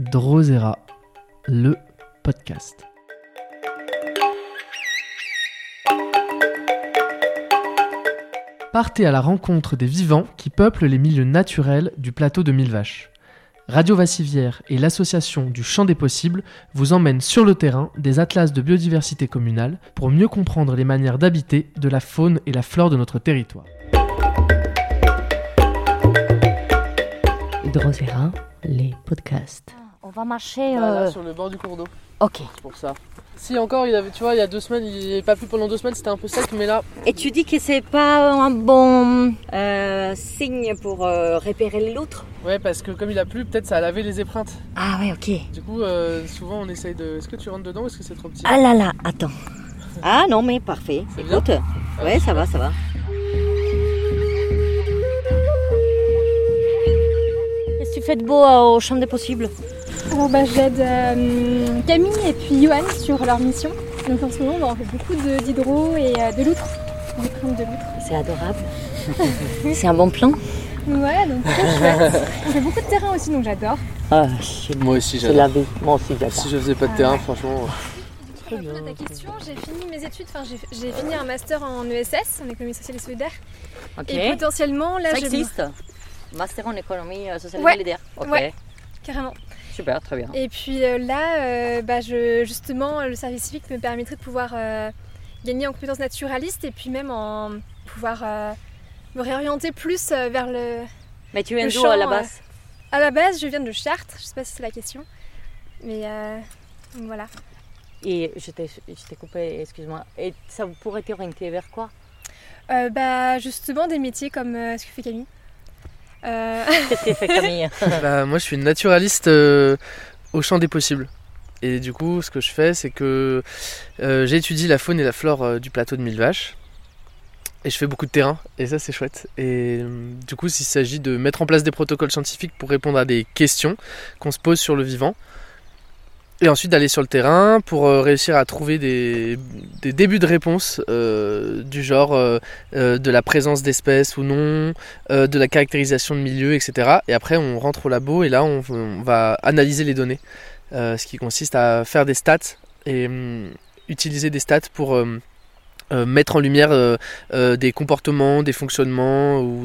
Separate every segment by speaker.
Speaker 1: Drosera, le podcast. Partez à la rencontre des vivants qui peuplent les milieux naturels du plateau de Millevaches. Radio Vassivière et l'association du Champ des Possibles vous emmènent sur le terrain des atlas de biodiversité communale pour mieux comprendre les manières d'habiter de la faune et la flore de notre territoire.
Speaker 2: Drosera, les podcasts.
Speaker 3: On va marcher
Speaker 1: Là, sur le bord du cours d'eau.
Speaker 3: Ok.
Speaker 1: C'est pour ça. Si encore, il y a 2 semaines, il n'est pas plu pendant 2 semaines, c'était un peu sec, mais là...
Speaker 3: Et tu dis que c'est pas un bon signe pour repérer les loutres?
Speaker 1: Ouais, parce que comme il a plu, peut-être ça a lavé les épreintes.
Speaker 3: Ah ouais, ok.
Speaker 1: Du coup, souvent on essaye de... Est-ce que tu rentres dedans ou est-ce que c'est trop petit?
Speaker 3: Ah là là, attends. Ah non, mais parfait.
Speaker 1: C'est bien.
Speaker 3: Écoute. Ouais, ça va. Qu'est-ce que tu fais de beau au Champ des Possibles?
Speaker 4: Alors j'aide Camille et puis Johan sur leur mission. Donc en ce moment, on fait beaucoup d'hydro et de loutres, d'épreintes de loutres.
Speaker 3: C'est adorable. C'est un bon plan.
Speaker 4: Ouais, donc c'est chouette. On fait beaucoup de terrain aussi, donc j'adore.
Speaker 3: Ah,
Speaker 1: Moi aussi,
Speaker 3: c'est la vie. Moi aussi, j'adore.
Speaker 1: Si je faisais pas de terrain, franchement...
Speaker 4: Pour répondre à ta question, j'ai fini mes études, j'ai fini un master en ESS, en économie sociale et solidaire.
Speaker 3: Ok.
Speaker 4: Et potentiellement, là,
Speaker 3: Ça existe. Master en économie sociale et
Speaker 4: Ouais.
Speaker 3: solidaire. Ok.
Speaker 4: Ouais. Carrément.
Speaker 3: Super, très bien.
Speaker 4: Et puis justement, le service civique me permettrait de pouvoir gagner en compétences naturalistes et puis même en pouvoir me réorienter plus vers le...
Speaker 3: Mais tu viens
Speaker 4: le
Speaker 3: d'où
Speaker 4: champ,
Speaker 3: à la base?
Speaker 4: À la base, je viens de Chartres, je sais pas si c'est la question. Mais donc voilà.
Speaker 3: Et je t'ai coupé, excuse-moi. Et ça pourrait t'orienter vers quoi?
Speaker 4: Justement, des métiers comme ce que fait Camille.
Speaker 3: Qu'est-ce qu'elle fait, Camille?
Speaker 1: Moi, je suis naturaliste au Champ des Possibles. Et du coup, ce que je fais, c'est que j'étudie la faune et la flore du plateau de Millevaches. Et je fais beaucoup de terrain, et ça c'est chouette. Et du coup, il s'agit de mettre en place des protocoles scientifiques pour répondre à des questions qu'on se pose sur le vivant. Et ensuite d'aller sur le terrain pour réussir à trouver des débuts de réponses du genre de la présence d'espèces ou non, de la caractérisation de milieux, etc. Et après on rentre au labo et là on va analyser les données. Ce qui consiste à faire des stats et utiliser des stats pour mettre en lumière des comportements, des fonctionnements ou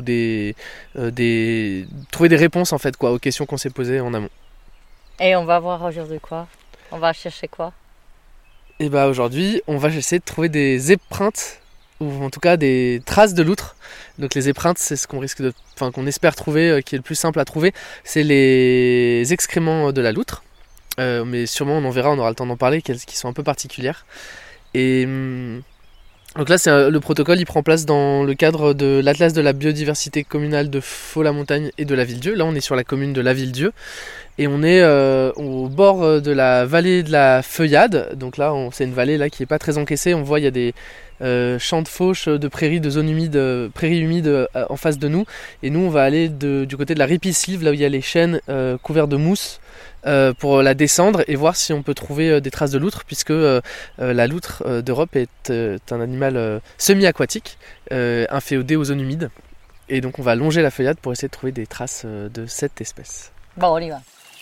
Speaker 1: trouver des réponses en fait aux questions qu'on s'est posées en amont.
Speaker 3: Et on va voir aujourd'hui quoi? On va chercher quoi?
Speaker 1: Et aujourd'hui, on va essayer de trouver des épreintes ou en tout cas des traces de loutres. Donc les épreintes, c'est ce qu'on qu'on espère trouver, qui est le plus simple à trouver, c'est les excréments de la loutre. Mais sûrement on aura le temps d'en parler, qui sont un peu particulières. Et donc là, le protocole, il prend place dans le cadre de l'Atlas de la biodiversité communale de Faux-la-Montagne et de la Ville-Dieu. Là, on est sur la commune de la Ville-Dieu. Et on est au bord de la vallée de la Feuillade. Donc là, c'est une vallée là, qui n'est pas très encaissée. On voit il y a des champs de fauche, de prairies, de zones humides, prairies humides en face de nous. Et nous, on va aller du côté de la Ripisylve, là où il y a les chênes couverts de mousse, pour la descendre et voir si on peut trouver des traces de loutre, puisque la loutre d'Europe est un animal semi-aquatique, inféodé aux zones humides. Et donc on va longer la Feuillade pour essayer de trouver des traces de cette espèce.
Speaker 3: Bon, on y va.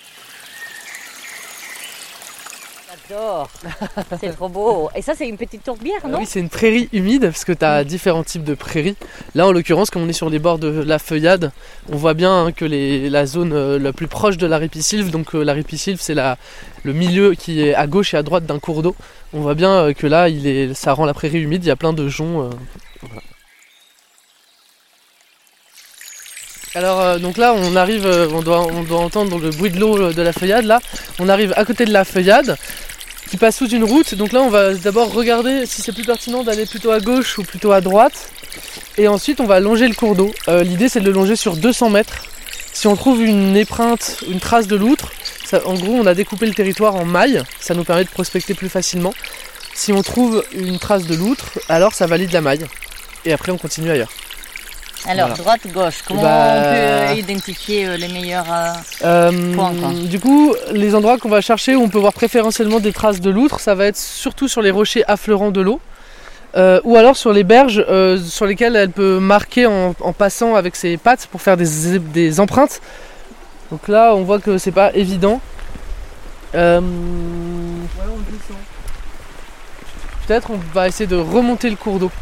Speaker 3: J'adore. C'est trop beau. Et ça, c'est une petite tourbière, non?
Speaker 1: Oui, c'est une prairie humide, parce que tu as différents types de prairies. Là, en l'occurrence, comme on est sur les bords de la Feuillade, on voit bien que la zone la plus proche de la Ripisylve, donc la Ripisylve, c'est le milieu qui est à gauche et à droite d'un cours d'eau. On voit bien que là, ça rend la prairie humide, il y a plein de joncs. Voilà. Alors donc là on arrive, on doit entendre le bruit de l'eau de la Feuillade. Là on arrive à côté de la Feuillade qui passe sous une route. Donc là on va d'abord regarder si c'est plus pertinent d'aller plutôt à gauche ou plutôt à droite. Et ensuite on va longer le cours d'eau. L'idée c'est de le longer sur 200 mètres. Si on trouve une épreinte, une trace de loutre, en gros on a découpé le territoire en mailles. Ça nous permet de prospecter plus facilement. Si on trouve une trace de loutre, alors ça valide la maille. Et après on continue ailleurs.
Speaker 3: Alors,
Speaker 1: voilà.
Speaker 3: droite-gauche, comment on peut identifier les meilleurs points quoi?
Speaker 1: Du coup, les endroits qu'on va chercher où on peut voir préférentiellement des traces de loutre, ça va être surtout sur les rochers affleurants de l'eau, ou alors sur les berges sur lesquelles elle peut marquer en passant avec ses pattes pour faire des empreintes. Donc là, on voit que c'est pas évident. Ouais, on descend. Peut-être on va essayer de remonter le cours d'eau.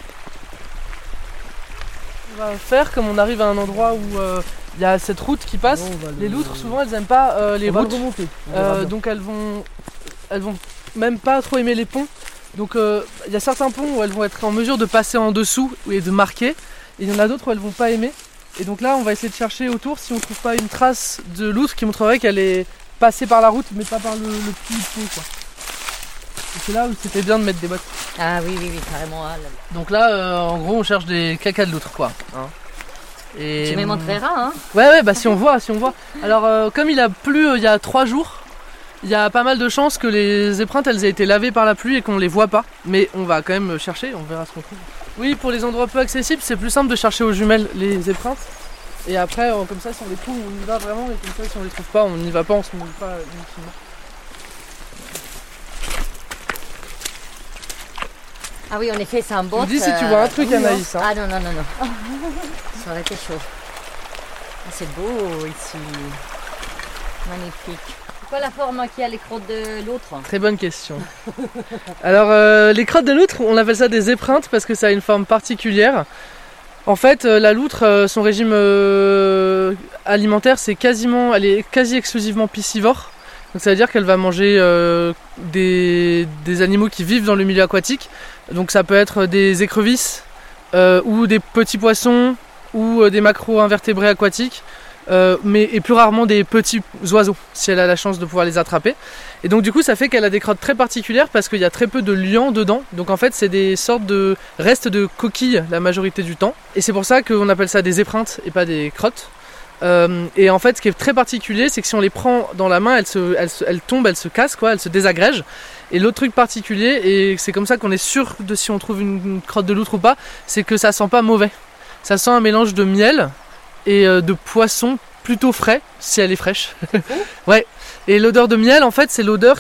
Speaker 1: On va faire comme on arrive à un endroit où il y a cette route qui passe. Les loutres souvent elles aiment pas les routes. Donc elles vont même pas trop aimer les ponts. Donc il y a certains ponts où elles vont être en mesure de passer en dessous et de marquer. Et il y en a d'autres où elles vont pas aimer. Et donc là on va essayer de chercher autour si on trouve pas une trace de loutre qui montrerait qu'elle est passée par la route mais pas par le petit pont quoi. Et c'est là où c'était bien de mettre des bottes.
Speaker 3: Ah oui, carrément.
Speaker 1: Donc là en gros on cherche des cacas de loutre quoi. Hein. Et...
Speaker 3: Tu me montreras hein.
Speaker 1: Ouais bah si on voit. Alors comme il a plu il y a 3 jours, il y a pas mal de chances que les épreintes elles aient été lavées par la pluie et qu'on les voit pas. Mais on va quand même chercher, on verra ce qu'on trouve. Oui, pour les endroits peu accessibles, c'est plus simple de chercher aux jumelles les épreintes. Et après, comme ça, si on les trouve, on y va vraiment. Et comme ça, si on les trouve pas, on n'y va pas, on se mouille pas inutilement.
Speaker 3: Ah oui, en effet, c'est un bot.
Speaker 1: Je me dis si tu vois un truc, Anaïs. Hein.
Speaker 3: Ah non. Ça aurait été chaud. Ah, c'est beau ici. Magnifique. C'est quoi la forme qui a les crottes de loutre?
Speaker 1: Très bonne question. Alors, les crottes de loutre, on appelle ça des épreintes parce que ça a une forme particulière. En fait, la loutre, son régime alimentaire, elle est quasi exclusivement piscivore. Donc ça veut dire qu'elle va manger des animaux qui vivent dans le milieu aquatique. Donc ça peut être des écrevisses ou des petits poissons ou des macro-invertébrés aquatiques. Et plus rarement des petits oiseaux si elle a la chance de pouvoir les attraper. Et donc du coup ça fait qu'elle a des crottes très particulières parce qu'il y a très peu de liant dedans. Donc en fait c'est des sortes de restes de coquilles la majorité du temps. Et c'est pour ça qu'on appelle ça des épreintes et pas des crottes. Et en fait ce qui est très particulier c'est que si on les prend dans la main elles tombent, elles se cassent quoi, elles se désagrègent. Et l'autre truc particulier, et c'est comme ça qu'on est sûr de si on trouve une crotte de loutre ou pas, c'est que ça sent pas mauvais. Ça sent un mélange de miel et de poisson plutôt frais si elle est fraîche. Ouais. Et l'odeur de miel en fait c'est l'odeur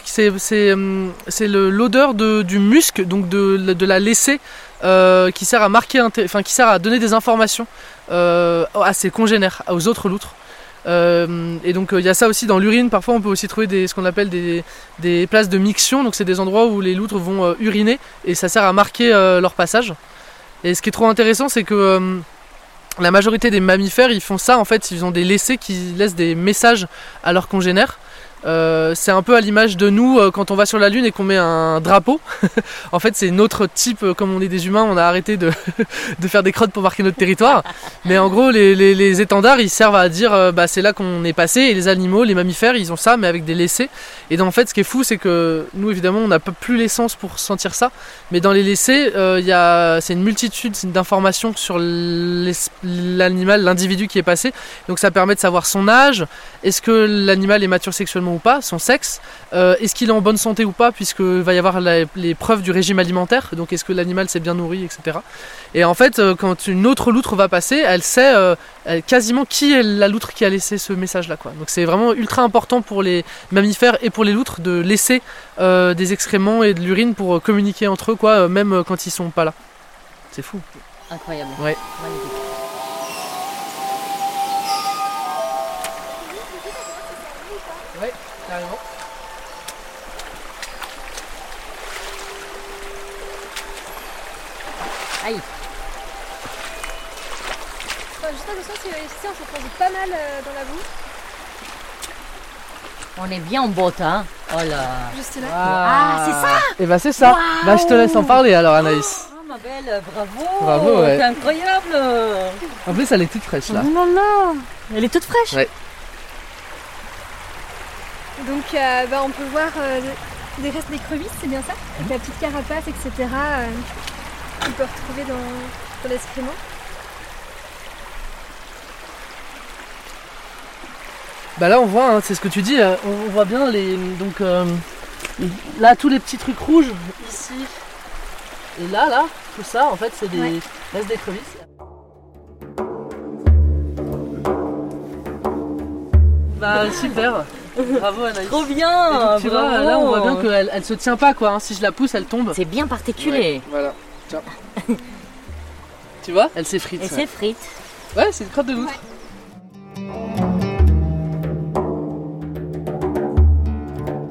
Speaker 1: l'odeur du musc, donc de la laissée qui sert à marquer, qui sert à donner des informations à ses congénères, aux autres loutres. Et donc il y a ça aussi dans l'urine. Parfois on peut aussi trouver ce qu'on appelle des places de miction, donc c'est des endroits où les loutres vont uriner et ça sert à marquer leur passage. Et ce qui est trop intéressant c'est que la majorité des mammifères ils font ça en fait, ils ont des laissés qui laissent des messages à leurs congénères. C'est un peu à l'image de nous quand on va sur la lune et qu'on met un drapeau. En fait c'est notre type, comme on est des humains on a arrêté de faire des crottes pour marquer notre territoire. Mais en gros les étendards ils servent à dire c'est là qu'on est passé. Et les animaux, les mammifères ils ont ça mais avec des laissés. Et donc, en fait ce qui est fou c'est que nous évidemment on n'a plus l'essence pour sentir ça. Mais dans les laissés c'est une multitude d'informations sur l'animal, l'individu qui est passé. Donc ça permet de savoir son âge, est-ce que l'animal est mature sexuellement ou pas, son sexe, est-ce qu'il est en bonne santé ou pas, puisqu'il va y avoir les preuves du régime alimentaire, donc est-ce que l'animal s'est bien nourri, etc. Et en fait, quand une autre loutre va passer, elle sait quasiment qui est la loutre qui a laissé ce message-là, quoi. Donc c'est vraiment ultra important pour les mammifères et pour les loutres de laisser des excréments et de l'urine pour communiquer entre eux, quoi, même quand ils sont pas là. C'est fou.
Speaker 3: Incroyable.
Speaker 1: Ouais.
Speaker 3: Magnifique.
Speaker 1: Ouais, carrément.
Speaker 3: Aïe.
Speaker 4: Juste attention si on se pose pas mal dans la boue.
Speaker 3: On est bien en botte, hein. Oh là.
Speaker 4: Juste là.
Speaker 3: Ah, c'est ça.
Speaker 1: Et bah c'est ça.
Speaker 3: Wow.
Speaker 1: Bah je te laisse en parler alors Anaïs.
Speaker 3: Oh ma belle, bravo.
Speaker 1: Bravo, ouais.
Speaker 3: C'est incroyable.
Speaker 1: En plus elle est toute fraîche là.
Speaker 3: Oh là là. Elle est toute fraîche.
Speaker 1: Ouais.
Speaker 4: Donc on peut voir des restes d'écrevisses, c'est bien ça? Avec la petite carapace, etc. qu'on peut retrouver dans l'excrément.
Speaker 1: Bah là on voit, hein, c'est ce que tu dis, on voit bien là tous les petits trucs rouges ici et là, tout ça en fait c'est des restes d'écrevisses. Bah super, bravo Anaïs.
Speaker 3: Trop bien.
Speaker 1: Tu vois, là on voit bien qu'elle se tient pas quoi, hein. Si je la pousse elle tombe.
Speaker 3: C'est bien particulé.
Speaker 1: Ouais, voilà, tiens. Tu vois, elle s'effrite.
Speaker 3: Elle s'effrite.
Speaker 1: Ouais, c'est une crotte de loutre. Ouais.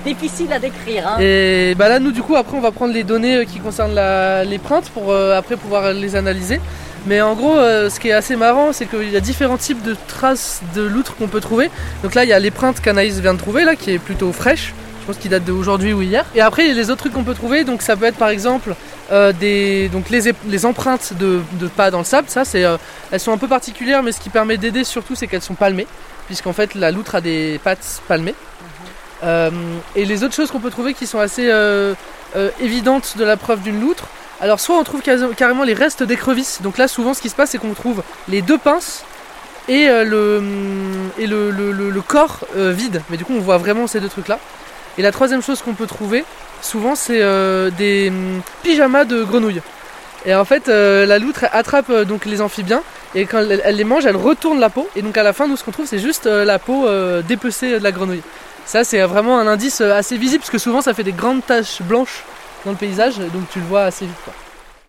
Speaker 3: difficile à décrire. Hein.
Speaker 1: Et bah là, nous, du coup, après, on va prendre les données qui concernent l'épreinte pour après pouvoir les analyser. Mais en gros, ce qui est assez marrant, c'est qu'il y a différents types de traces de loutre qu'on peut trouver. Donc là, il y a l'épreinte qu'Anaïs vient de trouver, là, qui est plutôt fraîche. Je pense qu'il date d'aujourd'hui ou hier. Et après, il y a les autres trucs qu'on peut trouver. Donc ça peut être par exemple les empreintes de pas dans le sable. Ça, elles sont un peu particulières, mais ce qui permet d'aider surtout, c'est qu'elles sont palmées, puisqu'en fait, la loutre a des pattes palmées. Et les autres choses qu'on peut trouver qui sont assez évidentes de la preuve d'une loutre. Alors soit on trouve carrément les restes d'écrevisses. Donc là, souvent, ce qui se passe, c'est qu'on trouve les deux pinces et le corps vide. Mais du coup, on voit vraiment ces deux trucs-là. Et la troisième chose qu'on peut trouver, souvent, c'est des pyjamas de grenouilles. Et en fait, la loutre attrape donc les amphibiens, et quand elle les mange, elle retourne la peau. Et donc à la fin, nous, ce qu'on trouve, c'est juste la peau dépecée de la grenouille. Ça, c'est vraiment un indice assez visible, parce que souvent, ça fait des grandes taches blanches dans le paysage, donc tu le vois assez vite, quoi.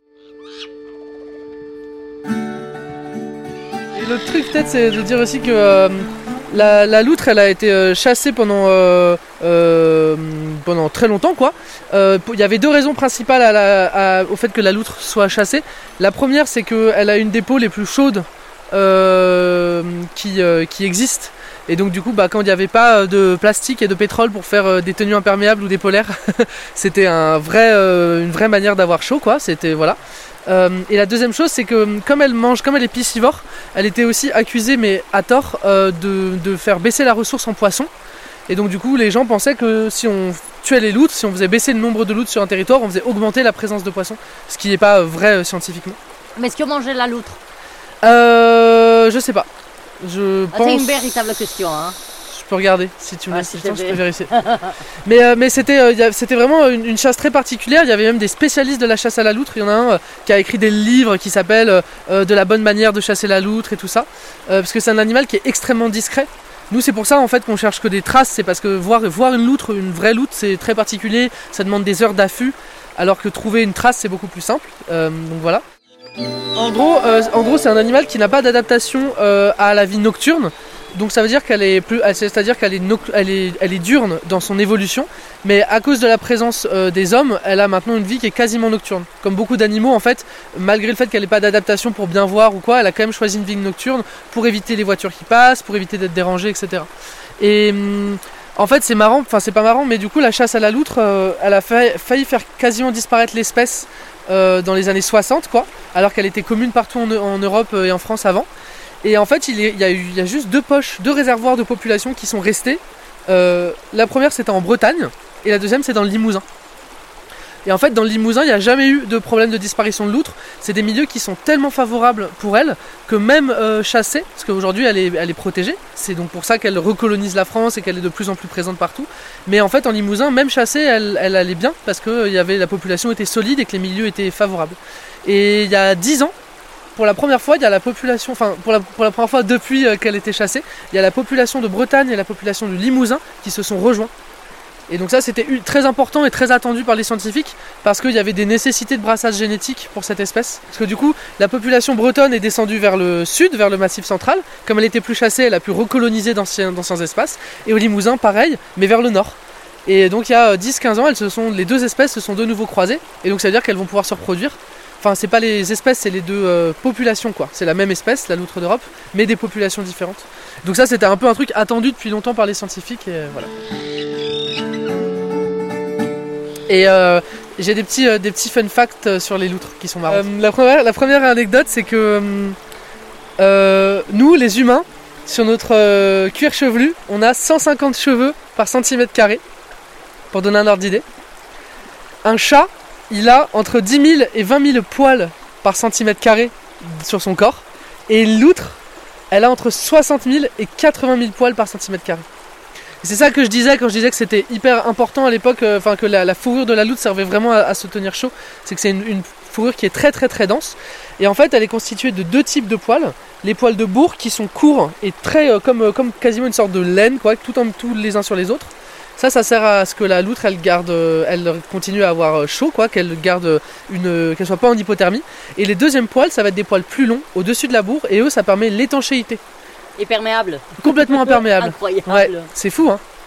Speaker 1: Et l'autre truc, peut-être, c'est de dire aussi que la loutre, elle a été chassée pendant très longtemps, quoi. Il y avait deux raisons principales au fait que la loutre soit chassée. La première, c'est qu'elle a une des peaux les plus chaudes qui existent. Et donc du coup, quand il n'y avait pas de plastique et de pétrole pour faire des tenues imperméables ou des polaires, c'était une vraie manière d'avoir chaud, quoi. C'était voilà. Et la deuxième chose, c'est que comme elle est piscivore, elle était aussi accusée, mais à tort, de faire baisser la ressource en poissons. Et donc du coup, les gens pensaient que si on tuait les loutres, si on faisait baisser le nombre de loutres sur un territoire, on faisait augmenter la présence de poissons, ce qui n'est pas vrai scientifiquement.
Speaker 3: Mais est-ce qu'on mangeait la loutre ?
Speaker 1: Je sais pas.
Speaker 3: C'est une véritable question, hein.
Speaker 1: Je peux regarder, si tu me laisses le temps, je peux vérifier. mais c'était vraiment une chasse très particulière. Il y avait même des spécialistes de la chasse à la loutre. Il y en a un qui a écrit des livres qui s'appellent De la bonne manière de chasser la loutre et tout ça. Parce que c'est un animal qui est extrêmement discret. Nous, c'est pour ça en fait qu'on cherche que des traces. C'est parce que voir une loutre, une vraie loutre, c'est très particulier. Ça demande des heures d'affût. Alors que trouver une trace, c'est beaucoup plus simple. Donc voilà. En gros, c'est un animal qui n'a pas d'adaptation à la vie nocturne. Donc ça veut dire qu'elle est diurne dans son évolution, mais à cause de la présence des hommes, elle a maintenant une vie qui est quasiment nocturne. Comme beaucoup d'animaux, en fait, malgré le fait qu'elle n'ait pas d'adaptation pour bien voir ou quoi, elle a quand même choisi une vie nocturne pour éviter les voitures qui passent, pour éviter d'être dérangée, etc. Et en fait, c'est marrant, enfin c'est pas marrant, mais du coup, la chasse à la loutre, elle a failli faire quasiment disparaître l'espèce dans les années 60, quoi, alors qu'elle était commune partout en Europe et en France avant. Et en fait, il y a juste deux réservoirs de population qui sont restés. La première, c'était en Bretagne, et la deuxième, c'est dans le Limousin. Et en fait, dans le Limousin, il n'y a jamais eu de problème de disparition de loutre. C'est des milieux qui sont tellement favorables pour elle que même chassée, parce qu'aujourd'hui, elle est protégée. C'est donc pour ça qu'elle recolonise la France et qu'elle est de plus en plus présente partout. Mais en fait, en Limousin, même chassée, elle allait bien, parce que la population était solide et que les milieux étaient favorables. Et il y a 10 ans, pour la première fois, il y a la population, pour la première fois depuis qu'elle était chassée, il y a la population de Bretagne et la population du Limousin qui se sont rejoints. Et donc ça, c'était très important et très attendu par les scientifiques parce qu'il y avait des nécessités de brassage génétique pour cette espèce. Parce que du coup, la population bretonne est descendue vers le sud, vers le Massif central. Comme elle était plus chassée, elle a pu recoloniser d'anciens espaces. Et au Limousin, pareil, mais vers le nord. Et donc il y a 10-15 ans, les deux espèces se sont de nouveau croisées. Et donc ça veut dire qu'elles vont pouvoir se reproduire. Enfin, c'est pas les espèces, c'est les deux populations, quoi. C'est la même espèce, la loutre d'Europe, mais des populations différentes. Donc ça, c'était un peu un truc attendu depuis longtemps par les scientifiques, et voilà. Et j'ai des petits fun facts sur les loutres qui sont marrants. La première anecdote, c'est que nous, les humains, sur notre cuir chevelu, on a 150 cheveux par centimètre carré, pour donner un ordre d'idée. Un chat, il a entre 10 000 et 20 000 poils par centimètre carré sur son corps. Et une loutre, elle a entre 60 000 et 80 000 poils par centimètre carré. Et c'est ça que je disais quand je disais que c'était hyper important à l'époque, que la fourrure de la loutre servait vraiment à se tenir chaud. C'est que c'est une fourrure qui est très très très dense. Et en fait, elle est constituée de deux types de poils. Les poils de bourre qui sont courts et très comme quasiment une sorte de laine, quoi, tous les uns sur les autres. Ça sert à ce que la loutre, elle continue à avoir chaud, quoi, qu'elle soit pas en hypothermie. Et les deuxièmes poils, ça va être des poils plus longs au-dessus de la bourre, et eux, ça permet l'étanchéité.
Speaker 3: Imperméable.
Speaker 1: Complètement imperméable.
Speaker 3: Incroyable.
Speaker 1: Ouais, c'est fou, hein.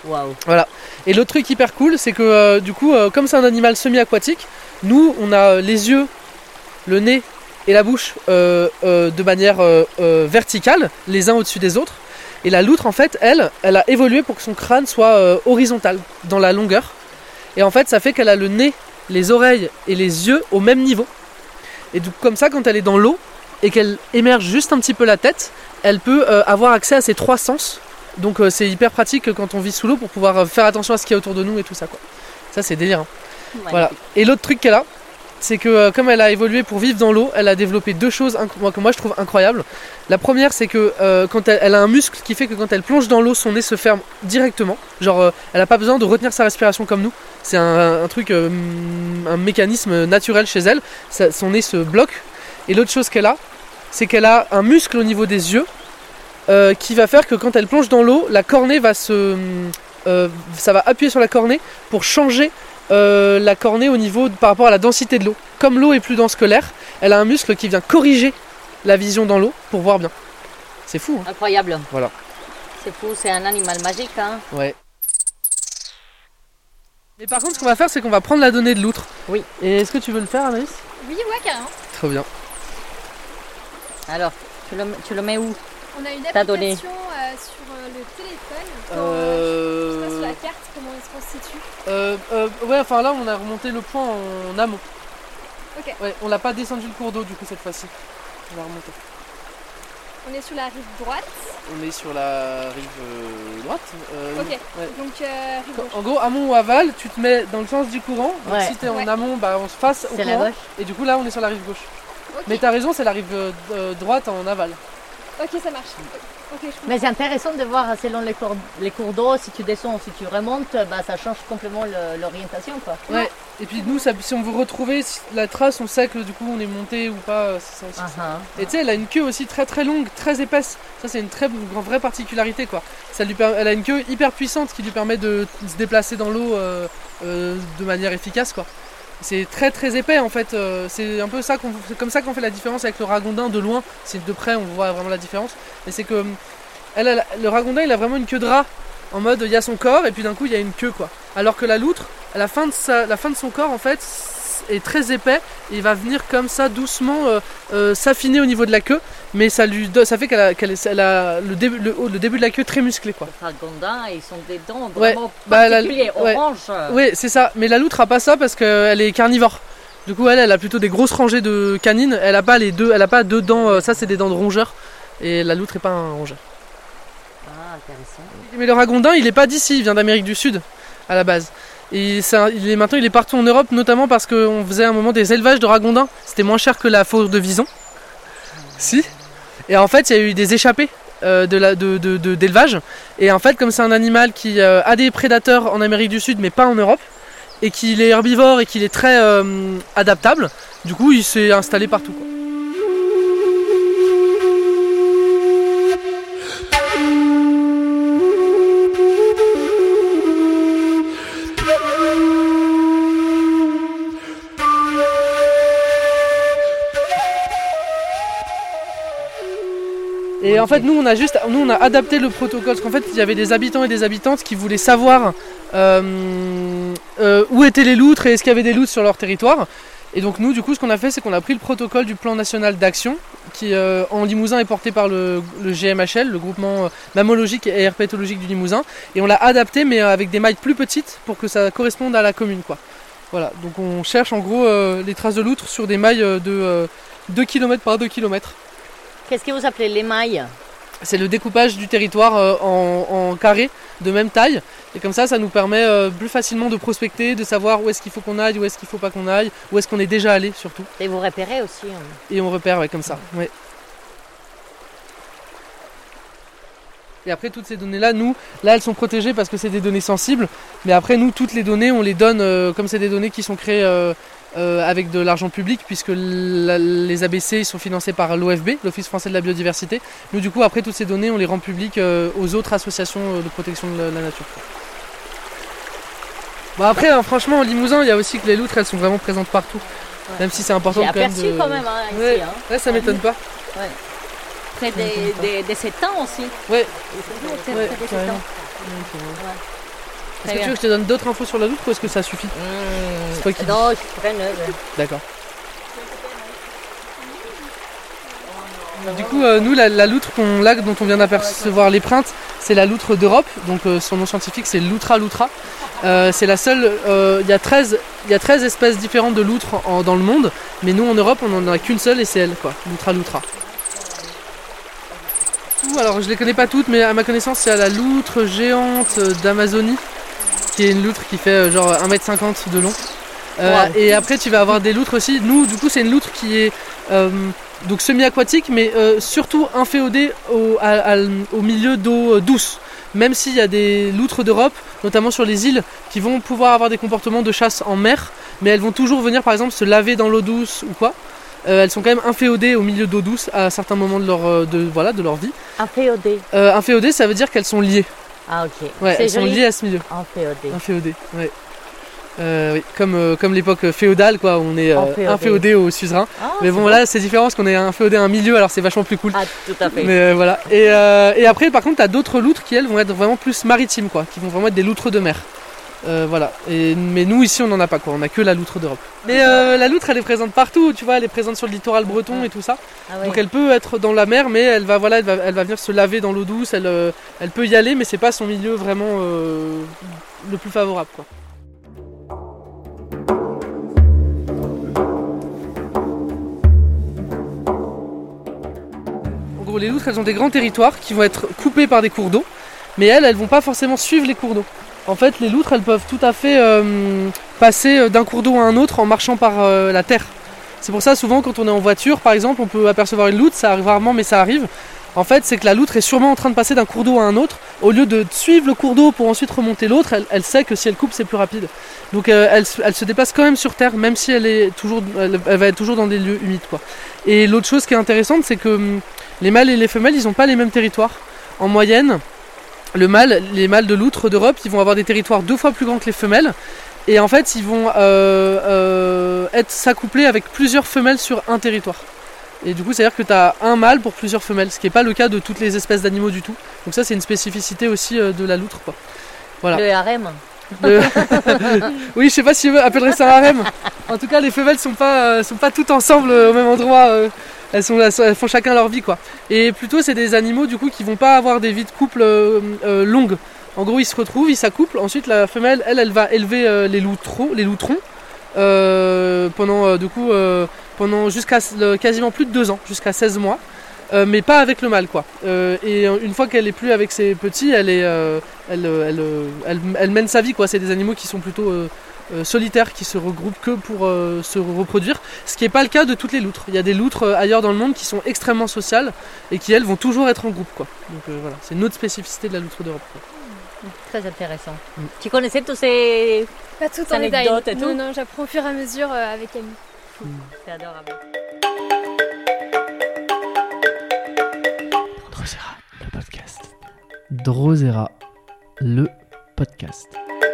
Speaker 3: Waouh.
Speaker 1: Voilà. Et l'autre truc hyper cool, c'est que du coup, comme c'est un animal semi-aquatique, nous, on a les yeux, le nez et la bouche de manière verticale, les uns au-dessus des autres. Et la loutre, en fait, elle a évolué pour que son crâne soit horizontal dans la longueur. Et en fait, ça fait qu'elle a le nez, les oreilles et les yeux au même niveau. Et donc, comme ça, quand elle est dans l'eau et qu'elle émerge juste un petit peu la tête, elle peut avoir accès à ses 3 sens. Donc c'est hyper pratique quand on vit sous l'eau pour pouvoir faire attention à ce qu'il y a autour de nous et tout ça, quoi. Ça, c'est délire, hein. Voilà. Et l'autre truc qu'elle a, c'est que comme elle a évolué pour vivre dans l'eau, elle a développé 2 choses que moi je trouve incroyables. La première, c'est que quand elle a un muscle qui fait que quand elle plonge dans l'eau, son nez se ferme directement. Genre elle n'a pas besoin de retenir sa respiration comme nous. C'est un truc, un mécanisme naturel chez elle. Son nez se bloque. Et l'autre chose qu'elle a, c'est qu'elle a un muscle au niveau des yeux qui va faire que quand elle plonge dans l'eau, la cornée va ça va appuyer sur la cornée pour changer la cornée au niveau par rapport à la densité de l'eau. Comme l'eau est plus dense que l'air, elle a un muscle qui vient corriger la vision dans l'eau pour voir bien. C'est fou, hein.
Speaker 3: Incroyable.
Speaker 1: Voilà.
Speaker 3: C'est fou, c'est un animal magique, hein.
Speaker 1: Ouais. Mais par contre, ce qu'on va faire, c'est qu'on va prendre la donnée de l'outre.
Speaker 3: Oui.
Speaker 1: Et est-ce que tu veux le faire, Anaïs?
Speaker 4: Oui, ouais, carrément.
Speaker 1: Très bien.
Speaker 3: Alors, tu le mets où?
Speaker 4: On a une
Speaker 3: T'as donné.
Speaker 4: application sur le téléphone. Je sais pas sur la carte comment il se constitue.
Speaker 1: Ouais, enfin là, on a remonté le point en amont.
Speaker 4: Ok.
Speaker 1: Ouais, on l'a pas descendu le cours d'eau du coup cette fois-ci. On l'a remonté.
Speaker 4: On est sur la rive droite.
Speaker 1: On est sur la rive droite.
Speaker 4: Ok.
Speaker 1: Ouais.
Speaker 4: Donc rive gauche.
Speaker 1: En gauche, amont ou aval, tu te mets dans le sens du courant. Donc
Speaker 3: Ouais.
Speaker 1: si t'es en
Speaker 4: Ouais.
Speaker 1: amont, bah on se face au
Speaker 3: C'est la
Speaker 1: courant.
Speaker 3: gauche.
Speaker 1: Et du coup là, on est sur la rive gauche.
Speaker 4: Ok.
Speaker 1: Mais t'as raison, c'est la rive droite en aval.
Speaker 4: Ok, ça marche. Ok, je comprends.
Speaker 3: Mais c'est intéressant de voir selon les cours d'eau, si tu descends, si tu remontes, bah, ça change complètement l'orientation, quoi.
Speaker 1: Ouais. Et puis nous, si on veut retrouver la trace, on sait que du coup on est monté ou pas. C'est ça aussi. Et tu sais, elle a une queue aussi très très longue, très épaisse. Ça, c'est une vraie particularité, quoi. Elle a une queue hyper puissante qui lui permet de se déplacer dans l'eau de manière efficace, quoi. C'est très très épais en fait. C'est un peu ça c'est comme ça qu'on fait la différence avec le ragondin de loin. C'est de près, on voit vraiment la différence. Mais c'est que le ragondin, il a vraiment une queue de rat. En mode, il y a son corps et puis d'un coup, il y a une queue, quoi. Alors que la loutre, à la fin de son corps, en fait, est très épais. Et il va venir comme ça, doucement, s'affiner au niveau de la queue. Mais ça fait qu'elle a le début de la queue très musclé, quoi.
Speaker 3: Les ragondins, ils sont des dents
Speaker 1: Ouais,
Speaker 3: vraiment
Speaker 1: bah,
Speaker 3: particuliers,
Speaker 1: ouais.
Speaker 3: orange.
Speaker 1: Oui, c'est ça. Mais la loutre a pas ça parce qu'elle est carnivore. Du coup, elle a plutôt des grosses rangées de canines. Elle a pas deux dents. Ça, c'est des dents de rongeur. Et la loutre est pas un rongeur.
Speaker 3: Ah, intéressant.
Speaker 1: Mais le ragondin, il est pas d'ici. Il vient d'Amérique du Sud à la base. Et maintenant, il est partout en Europe, notamment parce qu'on faisait à un moment des élevages de ragondins. C'était moins cher que la fourre de Vison. Si. Et en fait, il y a eu des échappées d'élevage. Et en fait, comme c'est un animal qui a des prédateurs en Amérique du Sud, mais pas en Europe, et qu'il est herbivore et qu'il est très adaptable, du coup, il s'est installé partout, quoi. Et en fait, nous on a adapté le protocole parce qu'en fait, il y avait des habitants et des habitantes qui voulaient savoir où étaient les loutres et est-ce qu'il y avait des loutres sur leur territoire. Et donc nous, du coup, ce qu'on a fait, c'est qu'on a pris le protocole du plan national d'action qui en Limousin est porté par le GMHL, le groupement mammalogique et herpétologique du Limousin, et on l'a adapté mais avec des mailles plus petites pour que ça corresponde à la commune, quoi. Voilà, donc on cherche en gros les traces de loutres sur des mailles de 2 km par 2 km.
Speaker 3: Qu'est-ce que vous appelez les mailles?
Speaker 1: C'est le découpage du territoire en carrés de même taille. Et comme ça nous permet plus facilement de prospecter, de savoir où est-ce qu'il faut qu'on aille, où est-ce qu'il ne faut pas qu'on aille, où est-ce qu'on est déjà allé surtout.
Speaker 3: Et vous repérez aussi.
Speaker 1: Et on repère, ouais, comme ça. Ouais. Et après, toutes ces données-là, elles sont protégées parce que c'est des données sensibles. Mais après, nous, toutes les données, on les donne comme c'est des données qui sont créées avec de l'argent public, puisque les ABC ils sont financés par l'OFB, l'Office français de la biodiversité. Nous, du coup, après, toutes ces données, on les rend publiques aux autres associations de protection de la nature. Bon, après, hein, franchement, en Limousin, il y a aussi que les loutres, elles sont vraiment présentes partout. Ouais. Même si c'est important
Speaker 3: J'ai
Speaker 1: quand même
Speaker 3: aperçu quand même, hein,
Speaker 1: ouais.
Speaker 3: ici. Hein.
Speaker 1: Ouais, ça m'étonne pas.
Speaker 3: Ouais. Près des étangs aussi.
Speaker 1: Ouais.
Speaker 3: Près des étangs.
Speaker 1: Est-ce que tu veux que je te donne d'autres infos sur la loutre ou est-ce que ça suffit? C'est toi qui dis.
Speaker 3: Non, je suis preneuse.
Speaker 1: D'accord. Du coup, nous, la loutre dont on vient d'apercevoir l'épreinte, c'est la loutre d'Europe. Donc son nom scientifique, c'est Loutra loutra. C'est la seule. Il y a 13 espèces différentes de loutres dans le monde, mais nous en Europe, on n'en a qu'une seule et c'est elle, quoi. Loutra loutra. Alors, je les connais pas toutes, mais à ma connaissance, il y a la loutre géante d'Amazonie, qui est une loutre qui fait genre 1m50 de long.
Speaker 3: Wow.
Speaker 1: Et après, tu vas avoir des loutres aussi. Nous, du coup, c'est une loutre qui est donc semi-aquatique, mais surtout inféodée au milieu d'eau douce. Même s'il y a des loutres d'Europe, notamment sur les îles, qui vont pouvoir avoir des comportements de chasse en mer, mais elles vont toujours venir, par exemple, se laver dans l'eau douce ou quoi. Elles sont quand même inféodées au milieu d'eau douce à certains moments de leur vie.
Speaker 3: Inféodée.
Speaker 1: Inféodées, ça veut dire qu'elles sont liées.
Speaker 3: Ah, ok.
Speaker 1: Ouais,
Speaker 3: C'est
Speaker 1: elles sont
Speaker 3: joli.
Speaker 1: liées à ce milieu.
Speaker 3: Inféodée.
Speaker 1: Inféodées, ouais. Oui, comme l'époque féodale, quoi, on est inféodé au suzerain.
Speaker 3: Ah,
Speaker 1: Mais bon,
Speaker 3: c'est
Speaker 1: voilà, c'est différent parce qu'on est inféodé à un milieu, alors c'est vachement plus cool.
Speaker 3: Ah, tout à fait.
Speaker 1: Mais voilà. Et après, par contre, t'as d'autres loutres qui, elles, vont être vraiment plus maritimes, quoi, qui vont vraiment être des loutres de mer. Voilà. Mais nous, ici, on n'en a pas, quoi. On a que la loutre d'Europe. Mais la loutre, elle est présente partout, tu vois. Elle est présente sur le littoral breton et tout ça.
Speaker 3: Ah, oui.
Speaker 1: Donc elle peut être dans la mer, mais elle va venir se laver dans l'eau douce. Elle peut y aller, mais c'est pas son milieu vraiment le plus favorable, quoi. En gros, les loutres, elles ont des grands territoires qui vont être coupés par des cours d'eau, mais elles vont pas forcément suivre les cours d'eau. En fait, les loutres, elles peuvent tout à fait passer d'un cours d'eau à un autre en marchant par la terre. C'est pour ça, souvent, quand on est en voiture, par exemple, on peut apercevoir une loutre, ça arrive rarement, mais ça arrive. En fait, c'est que la loutre est sûrement en train de passer d'un cours d'eau à un autre. Au lieu de suivre le cours d'eau pour ensuite remonter l'autre, elle sait que si elle coupe, c'est plus rapide. Donc elle se déplace quand même sur terre, même si elle va être toujours dans des lieux humides, quoi. Et l'autre chose qui est intéressante, c'est que les mâles et les femelles, ils n'ont pas les mêmes territoires. En moyenne, les mâles de loutre d'Europe, ils vont avoir des territoires 2 fois plus grands que les femelles. Et en fait, ils vont s'accoupler avec plusieurs femelles sur un territoire. Et du coup, c'est-à-dire que tu as un mâle pour plusieurs femelles, ce qui n'est pas le cas de toutes les espèces d'animaux du tout. Donc ça, c'est une spécificité aussi de la loutre, quoi. Voilà.
Speaker 3: Le harem.
Speaker 1: Oui, je sais pas si on appellerait ça un harem. En tout cas, les femelles sont pas toutes ensemble au même endroit. Elles font chacun leur vie, quoi. Et plutôt, c'est des animaux du coup qui vont pas avoir des vies de couple longues. En gros, ils se retrouvent, ils s'accouplent. Ensuite, la femelle, elle va élever les loutrons pendant jusqu'à quasiment plus de 2 ans, jusqu'à 16 mois. Mais pas avec le mâle, quoi. Et une fois qu'elle est plus avec ses petits, elle mène sa vie, quoi. C'est des animaux qui sont plutôt solitaires, qui se regroupent que pour se reproduire, ce qui n'est pas le cas de toutes les loutres. Il y a des loutres ailleurs dans le monde qui sont extrêmement sociales et qui, elles, vont toujours être en groupe, quoi. Donc voilà, c'est une autre spécificité de la loutre d'Europe, quoi.
Speaker 3: Très intéressant. Tu connaissais tous ces
Speaker 4: Pas tout en détail.
Speaker 3: anecdotes et tout?
Speaker 4: Non, j'apprends au fur et à mesure avec Camille.
Speaker 3: C'est adorable.
Speaker 1: Drosera, le podcast. Drosera, le podcast.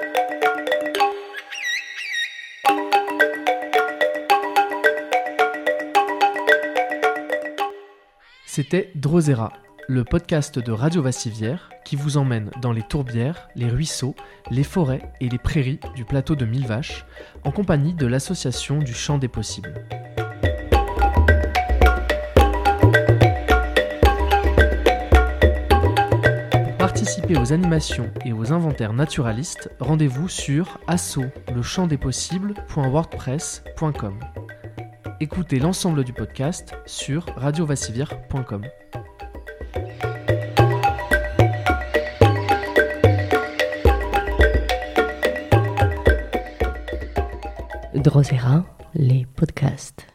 Speaker 1: C'était Drosera, le podcast de Radio Vassivière qui vous emmène dans les tourbières, les ruisseaux, les forêts et les prairies du plateau de Millevaches en compagnie de l'association du Champ des Possibles. Pour participer aux animations et aux inventaires naturalistes, rendez-vous sur assolechampdespossibles.wordpress.com. Écoutez l'ensemble du podcast sur radiovassivière.com.
Speaker 2: Drosera, les podcasts.